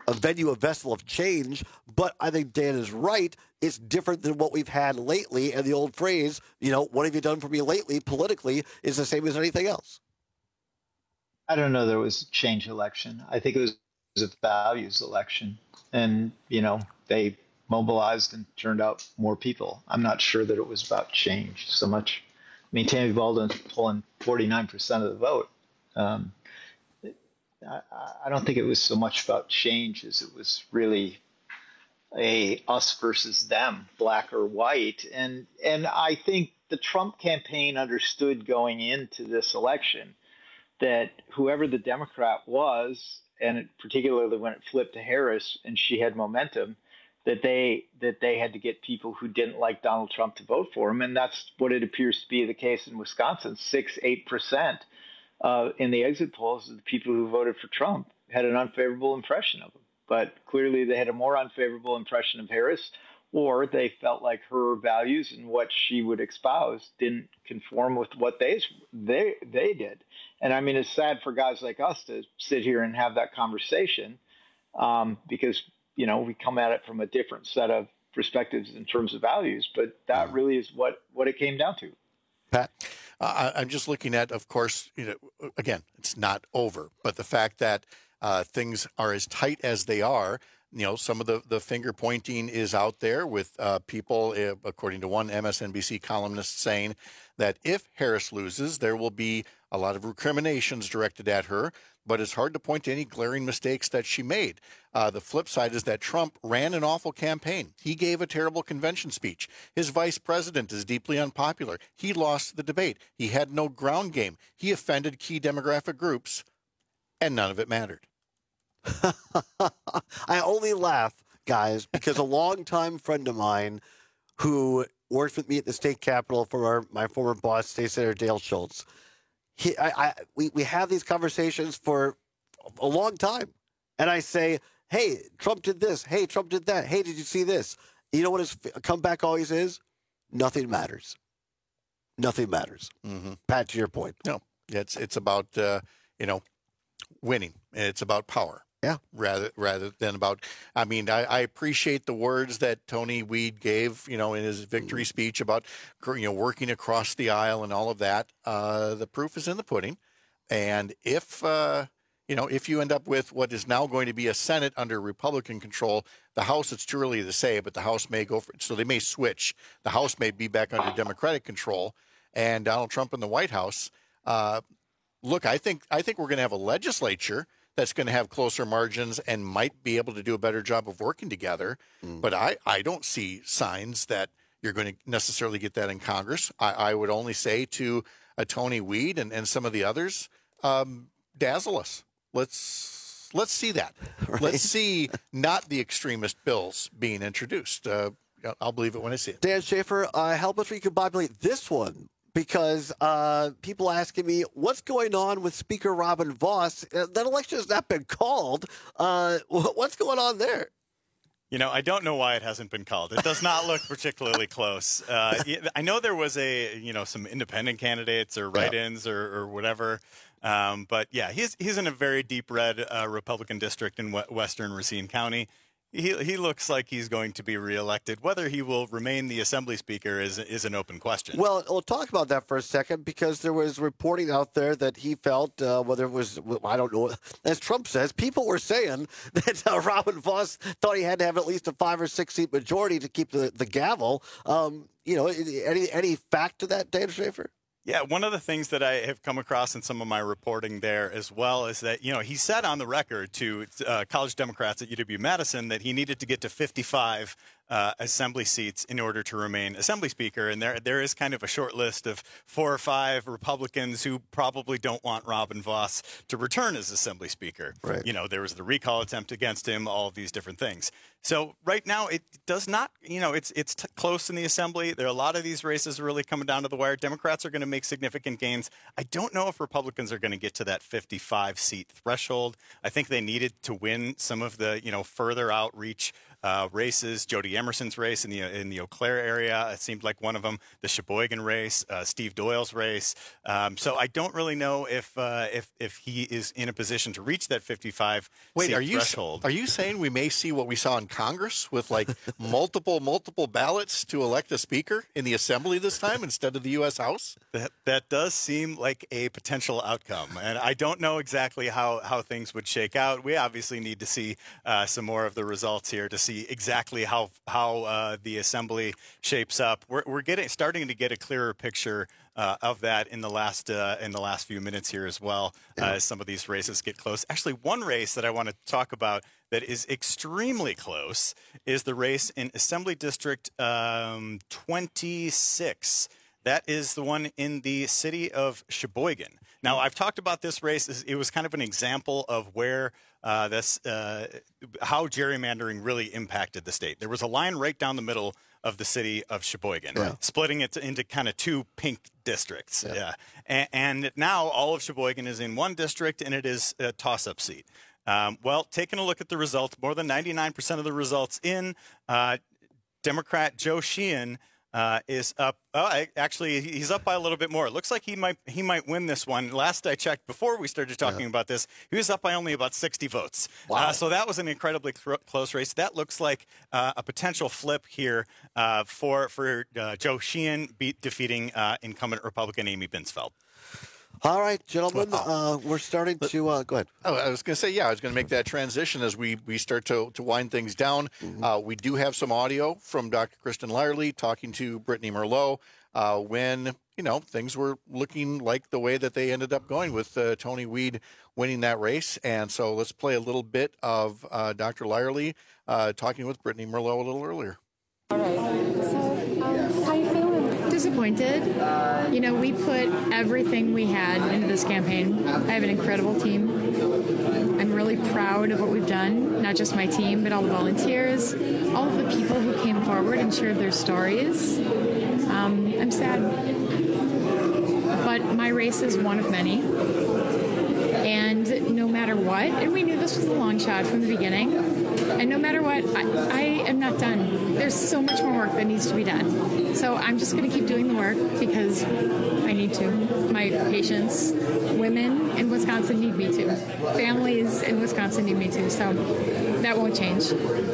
a venue, a vessel of change. But I think Dan is right. It's different than what we've had lately. And the old phrase, what have you done for me lately politically is the same as anything else. I don't know that it was a change election. I think it was a values election. And, they mobilized and turned out more people. I'm not sure that it was about change so much. I mean, Tammy Baldwin's pulling 49% of the vote. I don't think it was so much about change as it was really a us versus them, black or white. And I think the Trump campaign understood going into this election that whoever the Democrat was, and particularly when it flipped to Harris and she had momentum, that they had to get people who didn't like Donald Trump to vote for him. And that's what it appears to be the case in Wisconsin. 6-8% in the exit polls of the people who voted for Trump had an unfavorable impression of him. But clearly they had a more unfavorable impression of Harris, or they felt like her values and what she would espouse didn't conform with what they did. And I mean, it's sad for guys like us to sit here and have that conversation because, we come at it from a different set of perspectives in terms of values. But that really is what it came down to. Pat? I'm just looking at, of course, again, it's not over. But the fact that things are as tight as they are, some of the finger pointing is out there with people, according to one MSNBC columnist, saying that if Harris loses, there will be a lot of recriminations directed at her, but it's hard to point to any glaring mistakes that she made. The flip side is that Trump ran an awful campaign. He gave a terrible convention speech. His vice president is deeply unpopular. He lost the debate. He had no ground game. He offended key demographic groups, and none of it mattered. I only laugh, guys, because a longtime friend of mine who worked with me at the state capitol for my former boss, State Senator Dale Schultz, we have these conversations for a long time. And I say, hey, Trump did this. Hey, Trump did that. Hey, did you see this? You know what his comeback always is? Nothing matters. Nothing matters. Mm-hmm. Pat, to your point. No, it's about, winning. It's about power. Yeah. Rather than about, I appreciate the words that Tony Weed gave, in his victory speech about, working across the aisle and all of that. The proof is in the pudding. And if you end up with what is now going to be a Senate under Republican control, the House, it's too early to say, but the House may go for it. So they may switch. The House may be back under Democratic control, and Donald Trump in the White House. Look, I think we're going to have a legislature that's going to have closer margins and might be able to do a better job of working together. But I don't see signs that you're going to necessarily get that in Congress. I would only say to Tony Weed and some of the others, dazzle us. Let's see that. Right. Let's see not the extremist bills being introduced. I'll believe it when I see it. Dan Schaefer, help us recombobulate this one. Because people asking me, what's going on with Speaker Robin Vos? That election has not been called. What's going on there? I don't know why it hasn't been called. It does not look particularly close. I know there was some independent candidates or write-ins or whatever. But yeah, he's in a very deep red Republican district in Western Racine County. He looks like he's going to be reelected. Whether he will remain the Assembly Speaker is an open question. Well, we'll talk about that for a second because there was reporting out there that he felt, whether it was, I don't know, as Trump says, people were saying that Robin Vos thought he had to have at least a 5 or 6 seat majority to keep the gavel. Any fact to that, Dan Schaefer? Yeah, one of the things that I have come across in some of my reporting there as well is that, he said on the record to college Democrats at UW-Madison that he needed to get to 55 assembly seats in order to remain Assembly Speaker. And there is kind of a short list of 4 or 5 Republicans who probably don't want Robin Vos to return as Assembly Speaker. Right. There was the recall attempt against him, all of these different things. So right now it does not, it's close in the Assembly. There are a lot of these races really coming down to the wire. Democrats are going to make significant gains. I don't know if Republicans are going to get to that 55 seat threshold. I think they needed to win some of the, further outreach races. Jody Emerson's race in the Eau Claire area, it seemed like one of them. The Sheboygan race, Steve Doyle's race. So I don't really know if he is in a position to reach that 55 Wait, seat are threshold. you saying we may see what we saw in Congress with like multiple ballots to elect a speaker in the assembly this time instead of the U.S. House? That does seem like a potential outcome, and I don't know exactly how things would shake out. We obviously need to see some more of the results here to see exactly how the assembly shapes up. We're starting to get a clearer picture of that in the last few minutes here as well, as some of these races get close. Actually, one race that I want to talk about that is extremely close is the race in Assembly District 26. That is the one in the city of Sheboygan. Now, I've talked about this race. It was kind of an example of where how gerrymandering really impacted the state. There was a line right down the middle of the city of Sheboygan, splitting it into kind of two pink districts. And now all of Sheboygan is in one district, and it is a toss-up seat. Well, taking a look at the results, more than 99% of the results in, Democrat Joe Sheehan is up. Actually, he's up by a little bit more. It looks like he might win this one. Last I checked, before we started talking about this, he was up by only about 60 votes. Wow. So that was an incredibly close race. That looks like a potential flip here for Joe Sheehan defeating incumbent Republican Amy Binsfeld. All right, gentlemen, we're starting to go ahead. Oh, I was going to say, I was going to make that transition as we start to wind things down. We do have some audio from Dr. Kristen Lyerly talking to Brittany Merlot when, things were looking like the way that they ended up going with Tony Weed winning that race. And so let's play a little bit of Dr. Lyerly talking with Brittany Merlot a little earlier. All right. So, how you feeling? Disappointed. We put everything we had into this campaign. I have an incredible team. I'm really proud of what we've done, not just my team, but all the volunteers, all of the people who came forward and shared their stories. I'm sad. But my race is one of many. And no matter what, and we knew this was a long shot from the beginning, and no matter what, I am not done. There's so much more work that needs to be done. So I'm just going to keep doing the work because I need to. My patients, women in Wisconsin need me to. Families in Wisconsin need me to. So that won't change.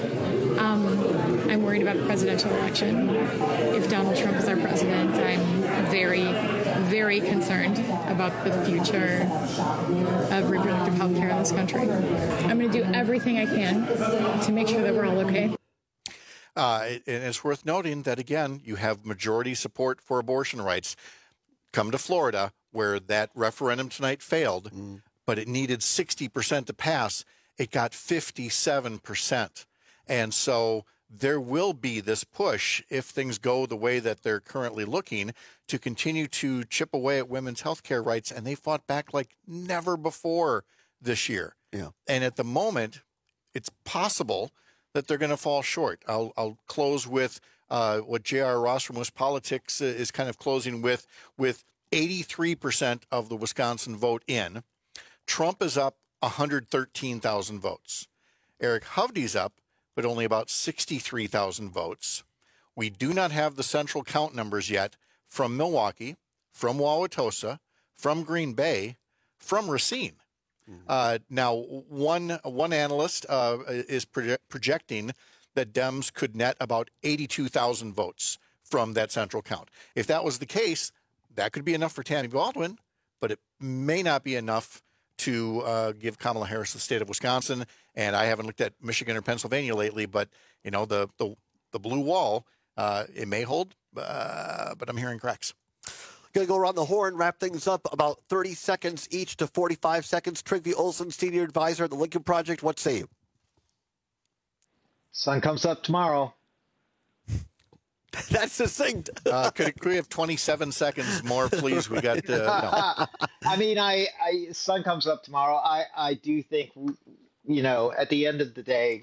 I'm worried about the presidential election. If Donald Trump is our president, I'm very, very concerned about the future of reproductive health care in this country. I'm going to do everything I can to make sure that we're all okay. And it's worth noting that, again, you have majority support for abortion rights. Come to Florida, where that referendum tonight failed, but it needed 60% to pass. It got 57%. And so there will be this push, if things go the way that they're currently looking, to continue to chip away at women's health care rights. And they fought back like never before this year. Yeah. And at the moment, it's possible that they're going to fall short. I'll close with what J.R. Ross from WisPolitics is kind of closing with 83% of the Wisconsin vote in. Trump is up 113,000 votes. Eric Hovde's up, but only about 63,000 votes. We do not have the central count numbers yet from Milwaukee, from Wauwatosa, from Green Bay, from Racine. Now, one analyst is projecting that Dems could net about 82,000 votes from that central count. If that was the case, that could be enough for Tammy Baldwin, but it may not be enough to give Kamala Harris the state of Wisconsin. And I haven't looked at Michigan or Pennsylvania lately, but the blue wall, it may hold, but I'm hearing cracks. Going to go around the horn, wrap things up about 30 seconds each to 45 seconds. Trygve Olsen, Senior Advisor at the Lincoln Project. What say you? Sun comes up tomorrow. That's succinct. Could we have 27 seconds more, please? We got. No. I mean, sun comes up tomorrow. I do think, at the end of the day,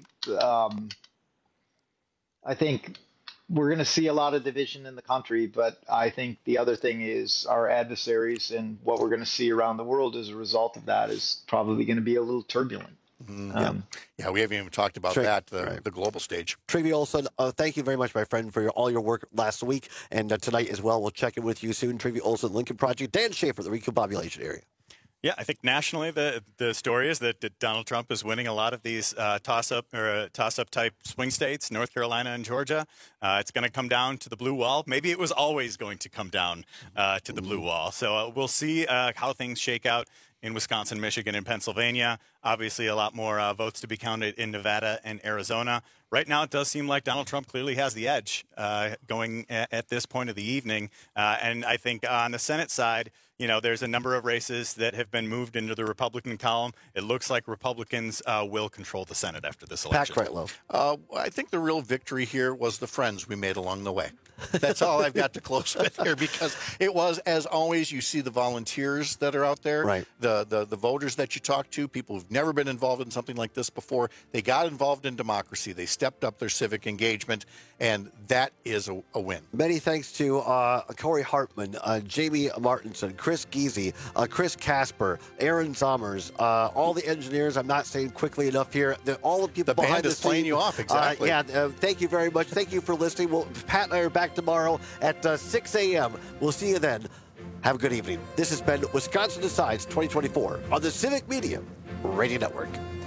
I think we're going to see a lot of division in the country. But I think the other thing is our adversaries and what we're going to see around the world as a result of that is probably going to be a little turbulent. Yeah, we haven't even talked about that, the global stage. Trivy Olson, thank you very much, my friend, for all your work last week and tonight as well. We'll check in with you soon. Trivy Olson, Lincoln Project. Dan Schaefer, the Recombobulation Area. Yeah, I think nationally the story is that Donald Trump is winning a lot of these toss-up type swing states, North Carolina and Georgia. It's going to come down to the blue wall. Maybe it was always going to come down to the blue wall. So we'll see how things shake out in Wisconsin, Michigan, and Pennsylvania. Obviously, a lot more votes to be counted in Nevada and Arizona. Right now, it does seem like Donald Trump clearly has the edge going at this point of the evening. And I think on the Senate side, there's a number of races that have been moved into the Republican column. It looks like Republicans will control the Senate after this election. Pat Kreitlow. I think the real victory here was the friends we made along the way. That's all I've got to close with here, because it was, as always, you see the volunteers that are out there, right. the voters that you talk to, people who've never been involved in something like this before. They got involved in democracy. They stepped up their civic engagement, and that is a win. Many thanks to Corey Hartman, Jamie Martinson, Chris Giese, Chris Casper, Aaron Zommers, all the engineers. I'm not saying quickly enough here. All the people behind the scenes. Playing you off, exactly. Thank you very much. Thank you for listening. Pat and I are back tomorrow at 6 a.m. We'll see you then. Have a good evening. This has been Wisconsin Decides 2024 on the Civic Media Radio Network.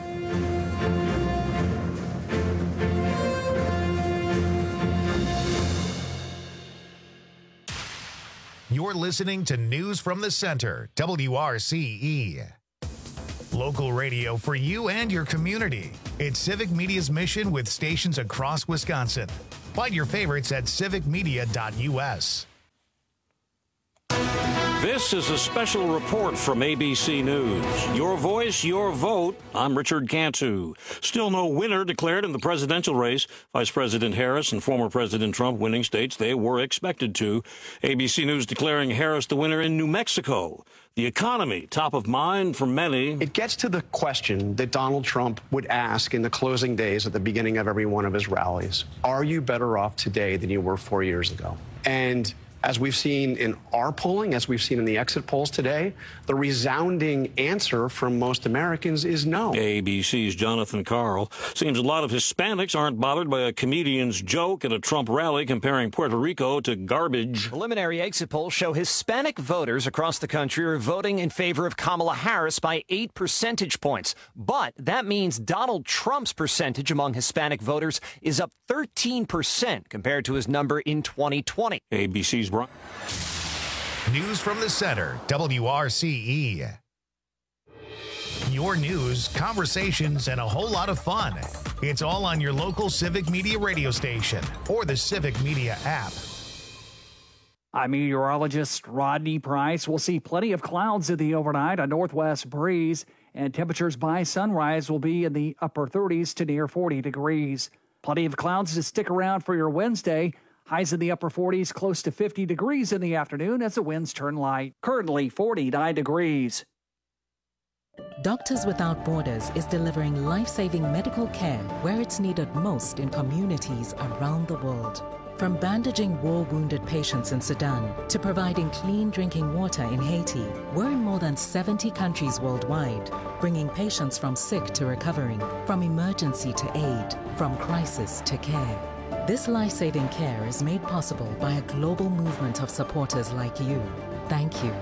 You're listening to News from the Center, WRCE. Local radio for you and your community. It's Civic Media's mission with stations across Wisconsin. Find your favorites at civicmedia.us. This is a special report from ABC News. Your voice, your vote. I'm Richard Cantu. Still no winner declared in the presidential race. Vice President Harris and former President Trump winning states they were expected to. ABC News declaring Harris the winner in New Mexico. The economy, top of mind for many. It gets to the question that Donald Trump would ask in the closing days at the beginning of every one of his rallies. Are you better off today than you were 4 years ago? And as we've seen in our polling, as we've seen in the exit polls today, the resounding answer from most Americans is no. ABC's Jonathan Karl. Seems a lot of Hispanics aren't bothered by a comedian's joke at a Trump rally comparing Puerto Rico to garbage. Preliminary exit polls show Hispanic voters across the country are voting in favor of Kamala Harris by 8 percentage points. But that means Donald Trump's percentage among Hispanic voters is up 13% compared to his number in 2020. ABC's Brian. News from the Center, WRCE. Your news, conversations, and a whole lot of fun. It's all on your local Civic Media radio station or the Civic Media app. I'm meteorologist Rodney Price. We'll see plenty of clouds in the overnight, a northwest breeze, and temperatures by sunrise will be in the upper 30s to near 40 degrees. Plenty of clouds to stick around for your Wednesday. Highs in the upper 40s, close to 50 degrees in the afternoon as the winds turn light. Currently 49 degrees. Doctors Without Borders is delivering life-saving medical care where it's needed most in communities around the world. From bandaging war-wounded patients in Sudan to providing clean drinking water in Haiti, we're in more than 70 countries worldwide, bringing patients from sick to recovering, from emergency to aid, from crisis to care. This life-saving care is made possible by a global movement of supporters like you. Thank you.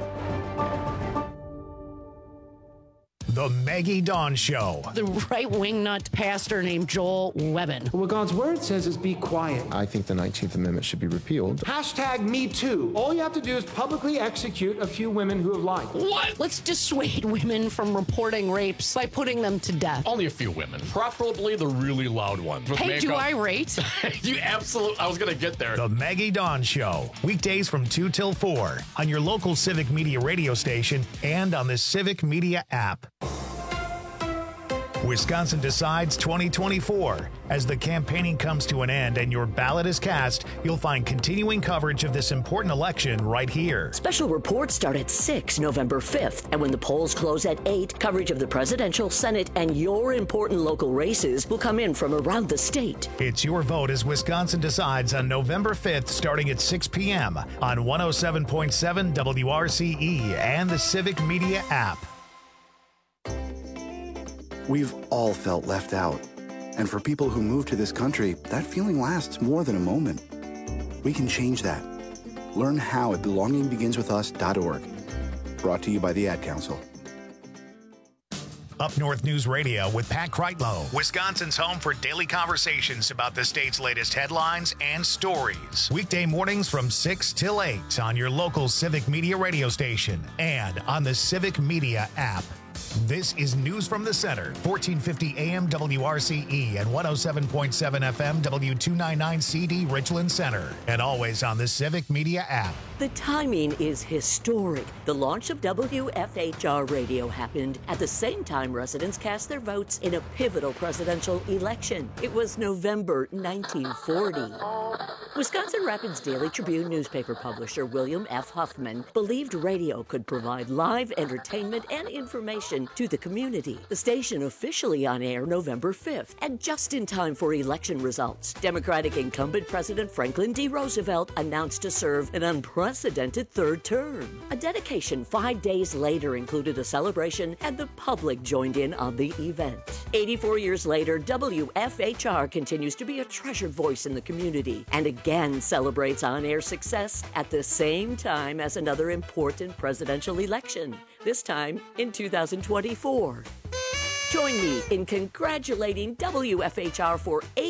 The Maggie Dawn Show. The right-wing nut pastor named Joel Webbin. What God's word says is be quiet. I think the 19th Amendment should be repealed. #MeToo. All you have to do is publicly execute a few women who have lied. What? Let's dissuade women from reporting rapes by putting them to death. Only a few women, preferably the really loud ones. Hey, do I rate? You absolutely, I was going to get there. The Maggie Dawn Show. Weekdays from 2 till 4 on your local Civic Media radio station and on the Civic Media app. Wisconsin Decides 2024. As the campaigning comes to an end and your ballot is cast, you'll find continuing coverage of this important election right here. Special reports start at 6 November 5th, and when the polls close at 8, coverage of the presidential, Senate, and your important local races will come in from around the state. It's your vote as Wisconsin Decides on November 5th, starting at 6 p.m. on 107.7 WRCE and the Civic Media app. We've all felt left out. And for people who move to this country, that feeling lasts more than a moment. We can change that. Learn how at belongingbeginswithus.org. Brought to you by the Ad Council. Up North News Radio with Pat Kreitlow, Wisconsin's home for daily conversations about the state's latest headlines and stories. Weekday mornings from 6 till 8 on your local Civic Media radio station and on the Civic Media app. This is News from the Center, 1450 AM WRCE and 107.7 FM W299CD Richland Center, and always on the Civic Media app. The timing is historic. The launch of WFHR Radio happened at the same time residents cast their votes in a pivotal presidential election. It was November 1940. Wisconsin Rapids Daily Tribune newspaper publisher William F. Huffman believed radio could provide live entertainment and information to the community. The station officially on air November 5th, and just in time for election results. Democratic incumbent President Franklin D. Roosevelt announced to serve an unprecedented third term. A dedication 5 days later included a celebration, and the public joined in on the event. 84 years later, WFHR continues to be a treasured voice in the community, and again celebrates on-air success at the same time as another important presidential election, this time in 2024. Join me in congratulating WFHR for